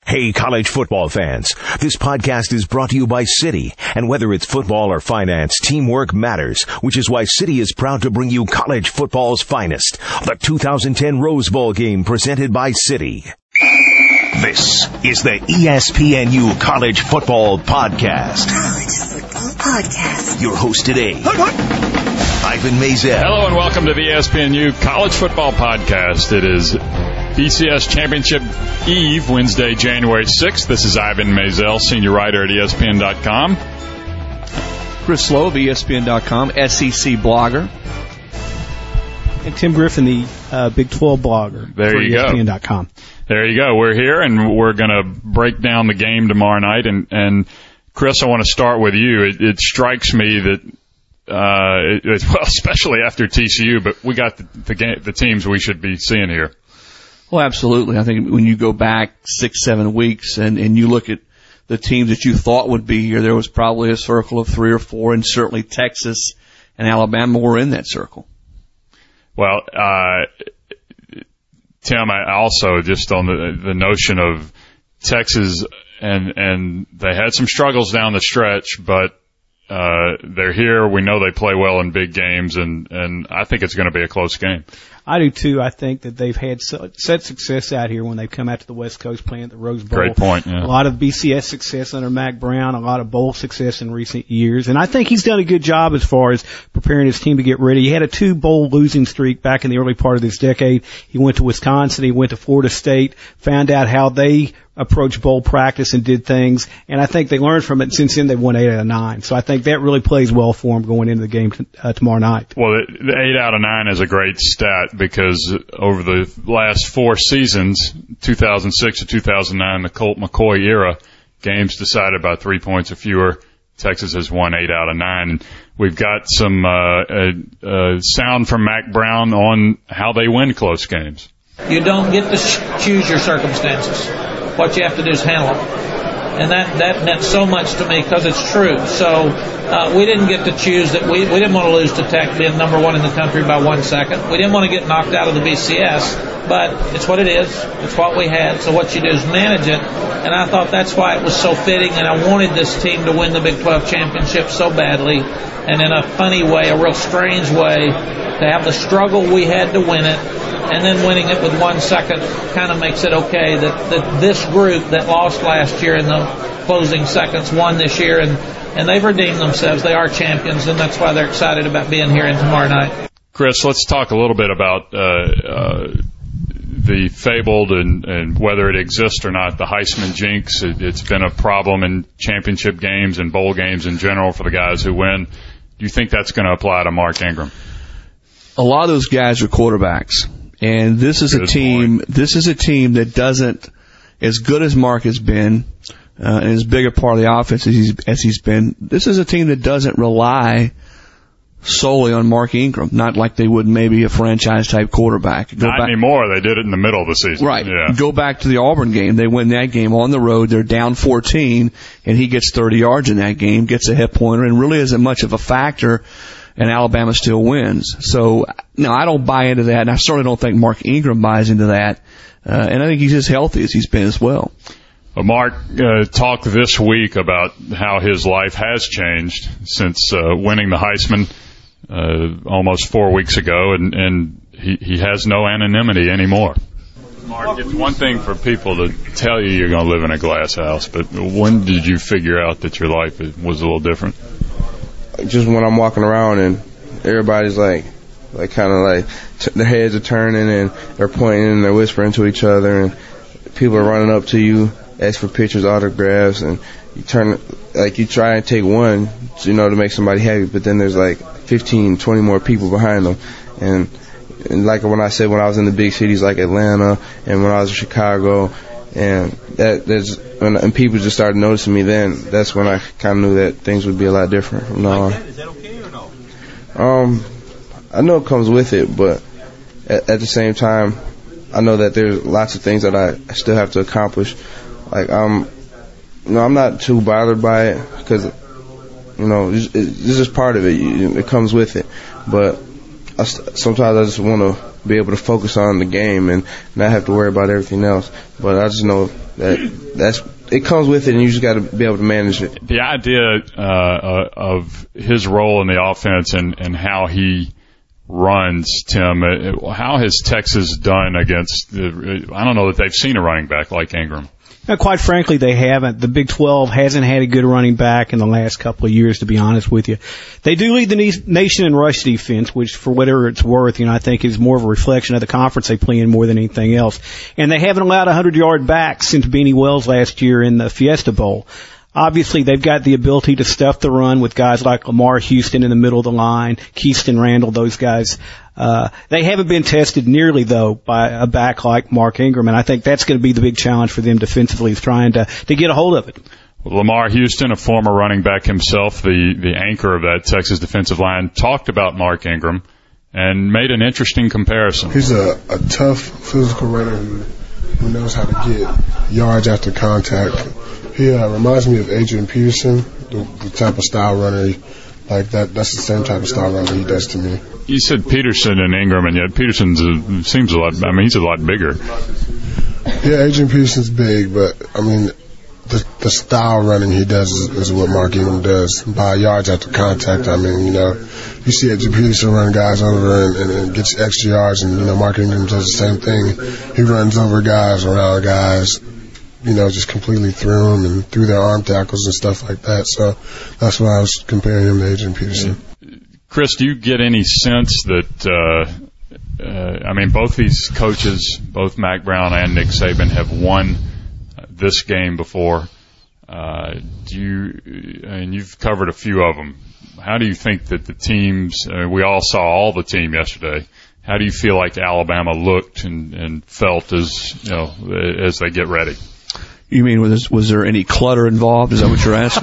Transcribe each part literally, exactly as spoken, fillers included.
Hey, college football fans. This podcast is brought to you by Citi. And whether it's football or finance, teamwork matters, which is why Citi is proud to bring you college football's finest, the two thousand ten Rose Bowl game presented by Citi. This is the E S P N U College Football Podcast. College Football Podcast. Your host today, Ivan Maisel. Hello and welcome to the E S P N U College Football Podcast. It is B C S Championship Eve, Wednesday, January sixth. This is Ivan Maisel, senior writer at E S P N dot com. Chris Lowe of E S P N dot com, S E C blogger. And Tim Griffin, the uh, Big twelve blogger there for you E S P N go. dot com. There you go. We're here, and we're going to break down the game tomorrow night. And, and Chris, I want to start with you. It, it strikes me that, uh, it, it, well, especially after T C U, but we got the, the, game, the teams we should be seeing here. Well, absolutely. I think when you go back six, seven weeks and, and you look at the teams that you thought would be here, there was probably a circle of three or four, and certainly Texas and Alabama were in that circle. Well, uh, Tim, I also just on the, the notion of Texas, and, and they had some struggles down the stretch, but uh, they're here. We know they play well in big games, and, and I think it's going to be a close game. I do too. I think that they've had so, such success out here when they've come out to the West Coast playing at the Rose Bowl. Great point. Yeah. A lot of B C S success under Mack Brown, a lot of bowl success in recent years, and I think he's done a good job as far as preparing his team to get ready. He had a two bowl losing streak back in the early part of this decade. He went to Wisconsin, he went to Florida State, found out how they approached bowl practice and did things, and I think they learned from it, and since then they've won eight out of nine. So I think that really plays well for him going into the game t- uh, tomorrow night. Well, the, the eight out of nine is a great stat because over the last four seasons, two thousand six to two thousand nine, the Colt McCoy era, games decided by three points or fewer. Texas has won eight out of nine. And we've got some uh, uh, uh, sound from Mack Brown on how they win close games. You don't get to sh- choose your circumstances. What you have to do is handle it. And that, that meant so much to me because it's true. So uh, we didn't get to choose that. We, we didn't want to lose to Tech being number one in the country by one second. We didn't want to get knocked out of the B C S, but it's what it is. It's what we had. So what you do is manage it. And I thought that's why it was so fitting, and I wanted this team to win the Big twelve championship so badly. And in a funny way, a real strange way, to have the struggle we had to win it, and then winning it with one second kind of makes it okay that, that this group that lost last year in the closing seconds won this year, and, and they've redeemed themselves. They are champions, and that's why they're excited about being here and tomorrow night. Chris, let's talk a little bit about uh, uh, the fabled and, and whether it exists or not, the Heisman jinx. It, it's been a problem in championship games and bowl games in general for the guys who win. Do you think that's going to apply to Mark Ingram? A lot of those guys are quarterbacks. And this is Good a team, point. this is a team that doesn't, as good as Mark has been, uh, and as big a part of the offense as he's, as he's been, this is a team that doesn't rely solely on Mark Ingram, not like they would maybe a franchise type quarterback. Go Not back, anymore. They did it in the middle of the season. Right. Yeah. Go back to the Auburn game. They win that game on the road. They're down fourteen, and he gets thirty yards in that game, gets a hip pointer, and really isn't much of a factor, and Alabama still wins. So, no, I don't buy into that, and I certainly don't think Mark Ingram buys into that. Uh, and I think he's as healthy as he's been as well. Well, Mark uh, talked this week about how his life has changed since uh, winning the Heisman uh, almost four weeks ago, and, and he, he has no anonymity anymore. Mark, it's one thing for people to tell you you're going to live in a glass house, but when did you figure out that your life was a little different? Just when I'm walking around and everybody's like, like kind of like t- their heads are turning and they're pointing and they're whispering to each other and people are running up to you, ask for pictures, autographs, and you turn, like you try and take one, you know, to make somebody happy, but then there's like fifteen, twenty more people behind them. And, and like when I said when I was in the big cities like Atlanta and when I was in Chicago, and that there's when and people just started noticing me, then that's when I kind of knew that things would be a lot different from now on. Is that okay or no? Um, I know it comes with it, but at, at the same time, I know that there's lots of things that I still have to accomplish. Like um, you know, I'm not too bothered by it because you know it's, it's just part of it. It comes with it, but I st- sometimes I just want to be able to focus on the game and not have to worry about everything else. But I just know that that's it comes with it, and you just got to be able to manage it. The idea uh, of his role in the offense and, and how he runs, Tim, how has Texas done against the, I don't know that they've seen a running back like Ingram. Now, quite frankly, they haven't. The Big twelve hasn't had a good running back in the last couple of years, to be honest with you. They do lead the nation in rush defense, which, for whatever it's worth, you know, I think is more of a reflection of the conference they play in more than anything else. And they haven't allowed a hundred-yard back since Beanie Wells last year in the Fiesta Bowl. Obviously, they've got the ability to stuff the run with guys like Lamar Houston in the middle of the line, Keyston Randall, those guys. Uh, they haven't been tested nearly, though, by a back like Mark Ingram, and I think that's going to be the big challenge for them defensively, is trying to, to get a hold of it. Well, Lamar Houston, a former running back himself, the, the anchor of that Texas defensive line, talked about Mark Ingram and made an interesting comparison. He's a, a tough, physical runner who, who knows how to get yards after contact. He uh, reminds me of Adrian Peterson, the, the type of style runner. He, like that, that's the same type of style runner he does to me. You said Peterson and Ingram, and yet Peterson's a, seems a lot. I mean, he's a lot bigger. Yeah, Adrian Peterson's big, but I mean, the the style running he does is, is what Mark Ingram does. By yards after contact, I mean, you know, you see Adrian Peterson run guys over and, and, and gets extra yards, and you know, Mark Ingram does the same thing. He runs over guys, around guys, you know, just completely through them and through their arm tackles and stuff like that. So that's why I was comparing him to Adrian Peterson. Chris, do you get any sense that, uh, uh, I mean, both these coaches, both Mack Brown and Nick Saban, have won this game before? Uh, do you, and you've covered a few of them. How do you think that the teams, uh, we all saw all the team yesterday, how do you feel like Alabama looked and, and felt as, you know, as they get ready? You mean, was, was there any clutter involved? Is that what you're asking?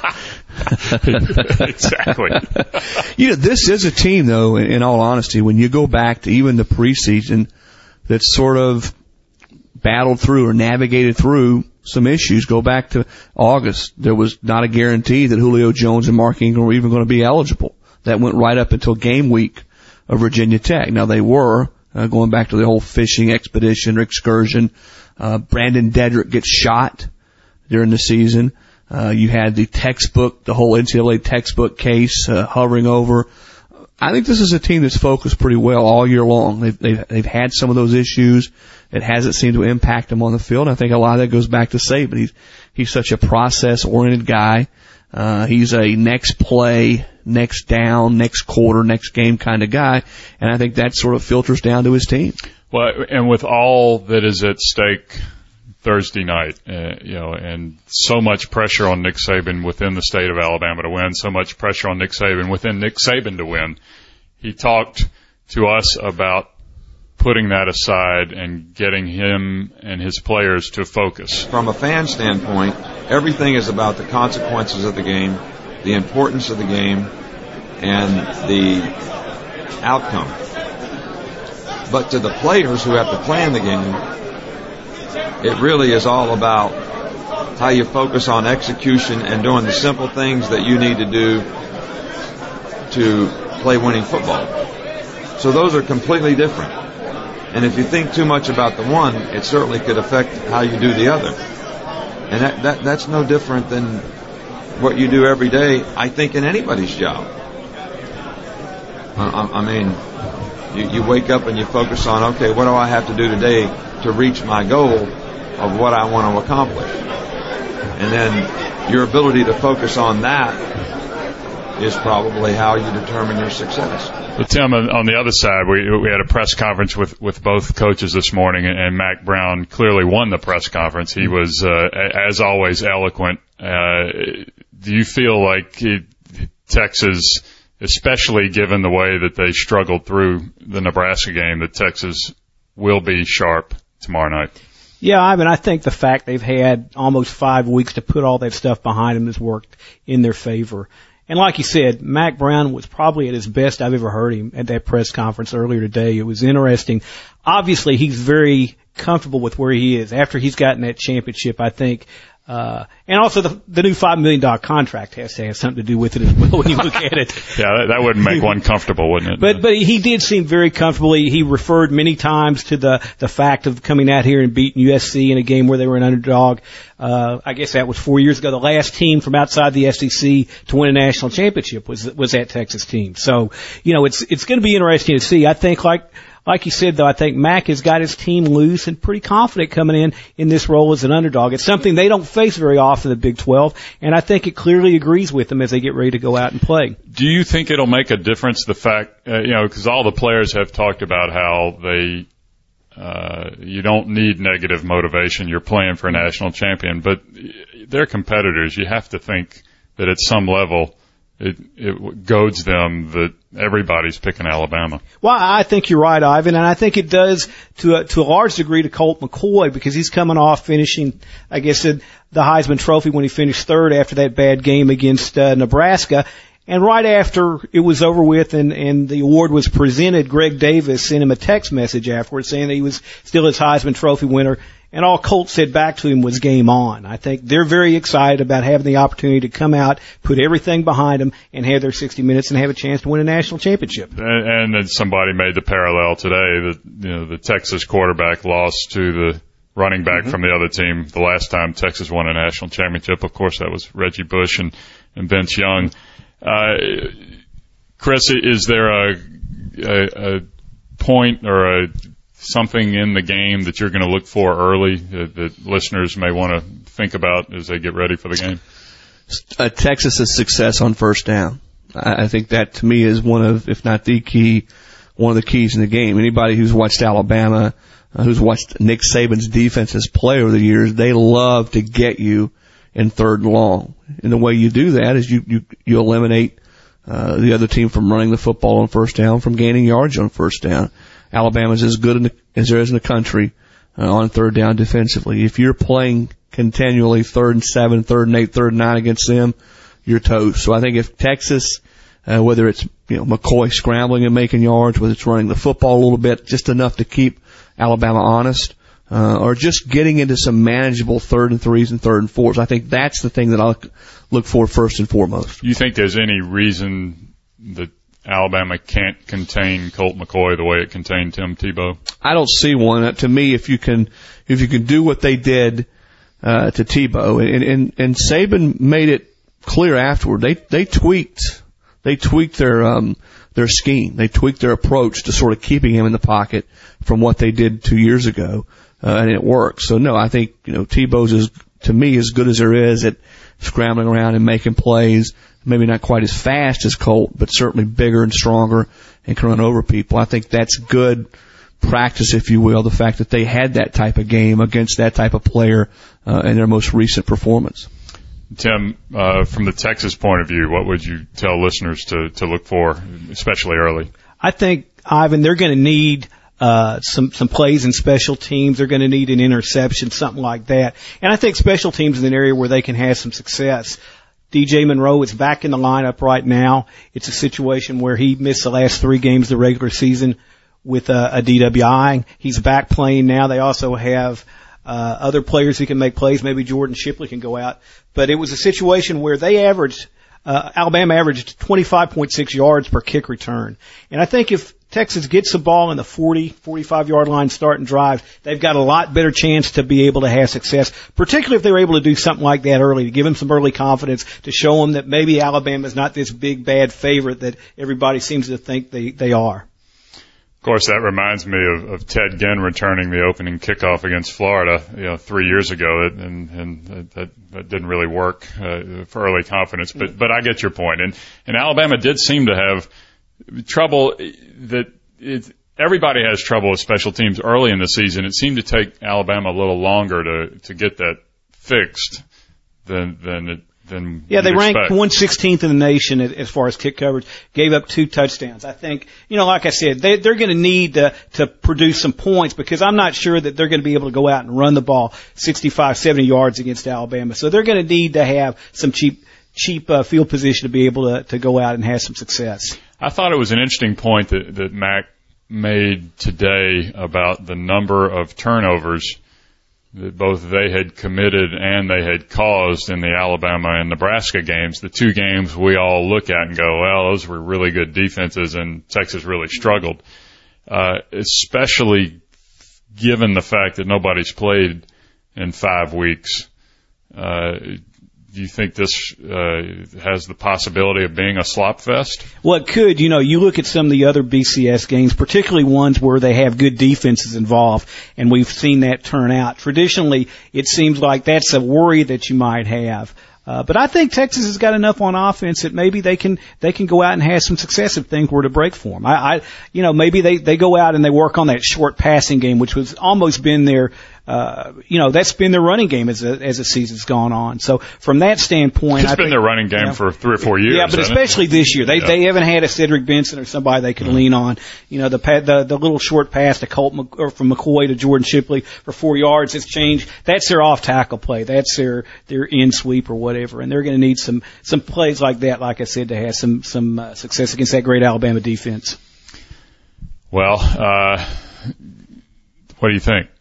Exactly. You know, this is a team, though, in, in all honesty, when you go back to even the preseason, that sort of battled through or navigated through some issues. Go back to August. There was not a guarantee that Julio Jones and Mark Ingram were even going to be eligible. That went right up until game week of Virginia Tech. Now, they were, uh, going back to the whole fishing expedition or excursion. Uh, Brandon Dedrick gets shot during the season. Uh, you had the textbook, the whole N C double A textbook case, uh, hovering over. I think this is a team that's focused pretty well all year long. They've, they've, they've had some of those issues. It hasn't seemed to impact them on the field. And I think a lot of that goes back to Saban. He's, he's such a process-oriented guy. Uh, he's a next play, next down, next quarter, next game kind of guy. And I think that sort of filters down to his team. Well, and with all that is at stake Thursday night, uh, you know, and so much pressure on Nick Saban within the state of Alabama to win, so much pressure on Nick Saban within Nick Saban to win, he talked to us about putting that aside and getting him and his players to focus. From a fan standpoint, everything is about the consequences of the game, the importance of the game, and the outcome. But to the players who have to play in the game, it really is all about how you focus on execution and doing the simple things that you need to do to play winning football. So those are completely different. And if you think too much about the one, it certainly could affect how you do the other. And that, that that's no different than what you do every day, I think, in anybody's job. I, I mean, you, you wake up and you focus on, okay, what do I have to do today to reach my goal of what I want to accomplish? And then your ability to focus on that is probably how you determine your success. But Tim, on the other side, we we had a press conference with, with both coaches this morning, and Mack Brown clearly won the press conference. He was, uh, as always, eloquent. Uh, do you feel like it, Texas, especially given the way that they struggled through the Nebraska game, that Texas will be sharp tomorrow night? Yeah, I mean, I think the fact they've had almost five weeks to put all that stuff behind them has worked in their favor. And like you said, Mack Brown was probably at his best I've ever heard him at that press conference earlier today. It was interesting. Obviously, he's very comfortable with where he is after he's gotten that championship. I think. Uh, and also the, the new five million dollars contract has to have something to do with it as well when you look at it. Yeah, that, that wouldn't make one comfortable, wouldn't it? But, but he did seem very comfortable. He, he referred many times to the, the fact of coming out here and beating U S C in a game where they were an underdog. Uh, I guess that was four years ago. The last team from outside the S E C to win a national championship was, was that Texas team. So, you know, it's, it's going to be interesting to see. I think like, Like you said, though, I think Mack has got his team loose and pretty confident coming in in this role as an underdog. It's something they don't face very often in the Big twelve, and I think it clearly agrees with them as they get ready to go out and play. Do you think it'll make a difference, the fact, uh, you know, because all the players have talked about how they, uh, you don't need negative motivation. You're playing for a national champion, but they're competitors. You have to think that at some level it, it goads them that everybody's picking Alabama. Well, I think you're right, Ivan, and I think it does to a, to a large degree to Colt McCoy because he's coming off finishing, I guess, the Heisman Trophy when he finished third after that bad game against uh, Nebraska. And right after it was over with and, and the award was presented, Greg Davis sent him a text message afterwards saying that he was still his Heisman Trophy winner. And all Colt said back to him was game on. I think they're very excited about having the opportunity to come out, put everything behind them, and have their sixty minutes and have a chance to win a national championship. And, and then somebody made the parallel today that, you know, the Texas quarterback lost to the running back mm-hmm. from the other team the last time Texas won a national championship. Of course, that was Reggie Bush and, and Vince Young. Uh, Chris, is there a, a, a point or a something in the game that you're going to look for early that, that listeners may want to think about as they get ready for the game? Uh, Texas's success on first down. I, I think that to me is one of, if not the key, one of the keys in the game. Anybody who's watched Alabama, uh, who's watched Nick Saban's defenses play over the years, they love to get you in third and long. And the way you do that is you, you, you eliminate, uh, the other team from running the football on first down, from gaining yards on first down. Alabama's as good in the, as there is in the country uh, on third down defensively. If you're playing continually third and seven, third and eight, third and nine against them, you're toast. So I think if Texas, uh, whether it's, you know, McCoy scrambling and making yards, whether it's running the football a little bit, just enough to keep Alabama honest, uh, or just getting into some manageable third and threes and third and fours, I think that's the thing that I'll look for first and foremost. You think there's any reason that Alabama can't contain Colt McCoy the way it contained Tim Tebow? I don't see one. Uh, to me, if you can, if you can do what they did uh, to Tebow, and, and and Saban made it clear afterward, they they tweaked, they tweaked their um their scheme, they tweaked their approach to sort of keeping him in the pocket from what they did two years ago, uh, and it worked. So no, I think you know Tebow's is to me as good as there is at scrambling around and making plays. Maybe not quite as fast as Colt, but certainly bigger and stronger and can run over people. I think that's good practice, if you will, the fact that they had that type of game against that type of player uh, in their most recent performance. Tim, uh, from the Texas point of view, what would you tell listeners to, to look for, especially early? I think, Ivan, they're going to need uh some some plays in special teams. They're going to need an interception, something like that. And I think special teams is an area where they can have some success. D J Monroe is back in the lineup right now. It's a situation where he missed the last three games of the regular season with a, a D W I. He's back playing now. They also have uh other players who can make plays. Maybe Jordan Shipley can go out. But it was a situation where they averaged, uh Alabama averaged twenty-five point six yards per kick return. And I think if Texas gets the ball in the forty, forty-five yard line starting drive, they've got a lot better chance to be able to have success, particularly if they're able to do something like that early, to give them some early confidence, to show them that maybe Alabama's not this big, bad favorite that everybody seems to think they, they are. Of course, that reminds me of, of Ted Ginn returning the opening kickoff against Florida, you know, three years ago, and, and that, that didn't really work uh, for early confidence. But, but I get your point. And, and Alabama did seem to have trouble that it, everybody has trouble with special teams early in the season. It seemed to take Alabama a little longer to, to get that fixed than, than it, than yeah, they expect. ranked one sixteenth in the nation as far as kick coverage, gave up two touchdowns. I think, you know, like I said, they, they're going to need to, to produce some points because I'm not sure that they're going to be able to go out and run the ball sixty-five, seventy yards against Alabama. So they're going to need to have some cheap, cheap uh, field position to be able to, to go out and have some success. I thought it was an interesting point that, that Mack made today about the number of turnovers that both they had committed and they had caused in the Alabama and Nebraska games, the two games we all look at and go, well, those were really good defenses and Texas really struggled, uh, especially given the fact that nobody's played in five weeks. Uh, do you think this uh, has the possibility of being a slop fest? Well, it could. You know, you look at some of the other B C S games, particularly ones where they have good defenses involved, and we've seen that turn out. Traditionally, it seems like that's a worry that you might have. Uh, but I think Texas has got enough on offense that maybe they can they can go out and have some success if things were to break for them. I, I you know, maybe they they go out and they work on that short passing game, which was almost been their uh, you know, that's been their running game as a, as the season's gone on. So from that standpoint, it's I been think, their running game you know, for three or four years. Yeah, but especially it? this year, they yeah. they haven't had a Cedric Benson or somebody they could mm-hmm. lean on. You know, the the the little short pass to Colt Mc, or from McCoy to Jordan Shipley for four yards has changed. That's their off tackle play. That's their their in sweep or whatever, and they're going to need some some plays like that, like I said, to have some some uh, success against that great Alabama defense. Well, uh, what do you think?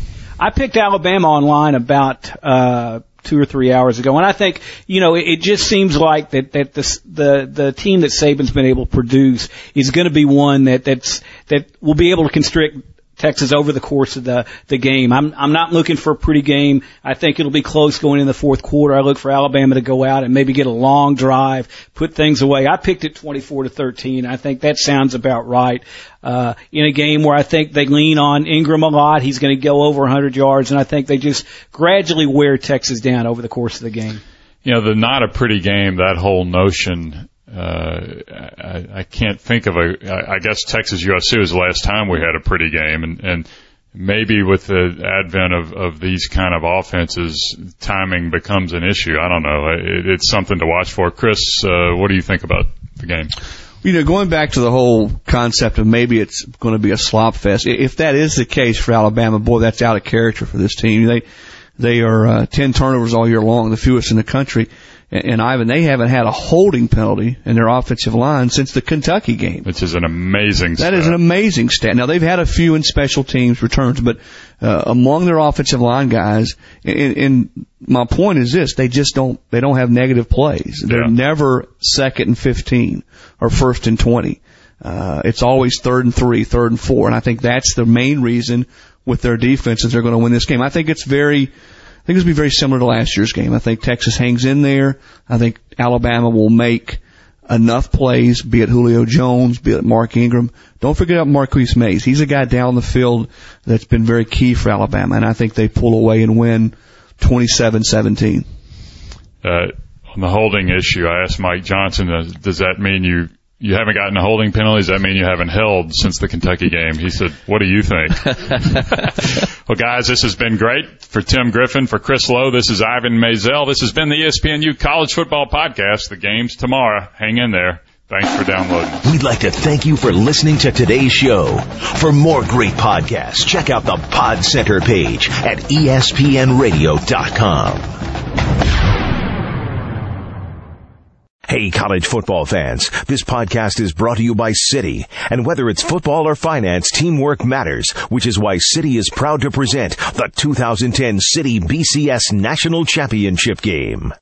I picked Alabama online about uh two or three hours ago, and I think, you know, it, it just seems like that that the the the team that Saban's been able to produce is going to be one that that's that will be able to constrict Texas over the course of the the game. I'm I'm not looking for a pretty game. I think it'll be close going in the fourth quarter. I look for Alabama to go out and maybe get a long drive, put things away. I picked it twenty-four to thirteen. I think that sounds about right. Uh, in a game where I think they lean on Ingram a lot, he's going to go over one hundred yards, and I think they just gradually wear Texas down over the course of the game. You know, the not a pretty game, that whole notion. Uh, I, I can't think of a, I guess Texas U S C was the last time we had a pretty game, and, and maybe with the advent of, of these kind of offenses, timing becomes an issue. I don't know. It, it's something to watch for. Chris, uh, what do you think about the game? You know, going back to the whole concept of maybe it's going to be a slop fest, if that is the case for Alabama, boy, that's out of character for this team. They, they are, uh, ten turnovers all year long, the fewest in the country. And Ivan, they haven't had a holding penalty in their offensive line since the Kentucky game. Which is an amazing stat. That is an amazing stat. Now, they've had a few in special teams returns, but uh, among their offensive line guys, and, and my point is this, they just don't, they don't have negative plays. They're yeah. never second and fifteen or first and twenty. Uh, it's always third and three, third and four, and I think that's the main reason with their defenses they're going to win this game. I think it's very... I think this will be very similar to last year's game. I think Texas hangs in there. I think Alabama will make enough plays, be it Julio Jones, be it Mark Ingram. Don't forget about Marquise Mays. He's a guy down the field that's been very key for Alabama, and I think they pull away and win twenty-seven seventeen. Uh, on the holding issue, I asked Mike Johnson, uh, does that mean you You haven't gotten a holding penalty? Does that mean you haven't held since the Kentucky game? He said, what do you think? Well, guys, this has been great. For Tim Griffin, for Chris Lowe, this is Ivan Maisel. This has been the E S P N U College Football Podcast. The game's tomorrow. Hang in there. Thanks for downloading. We'd like to thank you for listening to today's show. For more great podcasts, check out the Pod Center page at E S P N radio dot com. Hey, college football fans, this podcast is brought to you by Citi. And whether it's football or finance, teamwork matters, which is why Citi is proud to present the two thousand ten Citi B C S National Championship Game.